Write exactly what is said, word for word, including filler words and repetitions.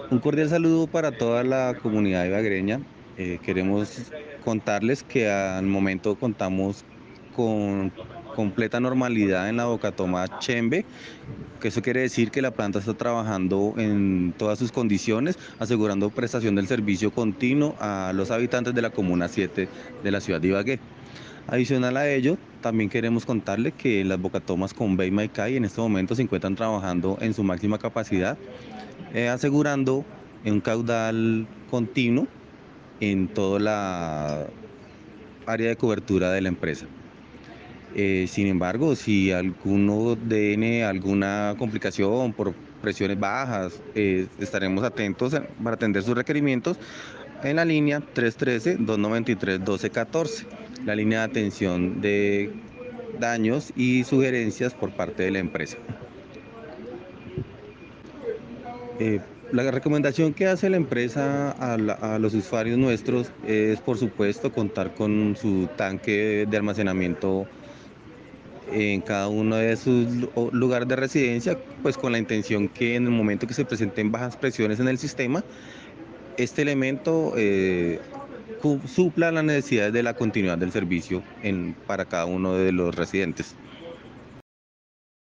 Un cordial saludo para toda la comunidad ibaguereña. Eh, queremos contarles que al momento contamos con completa normalidad en la Bocatoma Chembe, que eso quiere decir que la planta está trabajando en todas sus condiciones, asegurando prestación del servicio continuo a los habitantes de la Comuna siete de la ciudad de Ibagué. Adicional a ello, también queremos contarle que las Bocatomas con Bay Maicay en este momento se encuentran trabajando en su máxima capacidad, eh, asegurando un caudal continuo en toda la área de cobertura de la empresa. Eh, sin embargo, si alguno tiene alguna complicación por presiones bajas, eh, estaremos atentos a- para atender sus requerimientos en la línea tres uno tres, dos nueve tres, uno dos uno cuatro, la línea de atención de daños y sugerencias por parte de la empresa. Eh, la recomendación que hace la empresa a, la- a los usuarios nuestros es, por supuesto, contar con su tanque de almacenamiento en cada uno de sus lu- o- lugares de residencia, pues con la intención que en el momento que se presenten bajas presiones en el sistema, este elemento eh, cu- supla las necesidades de la continuidad del servicio en, para cada uno de los residentes.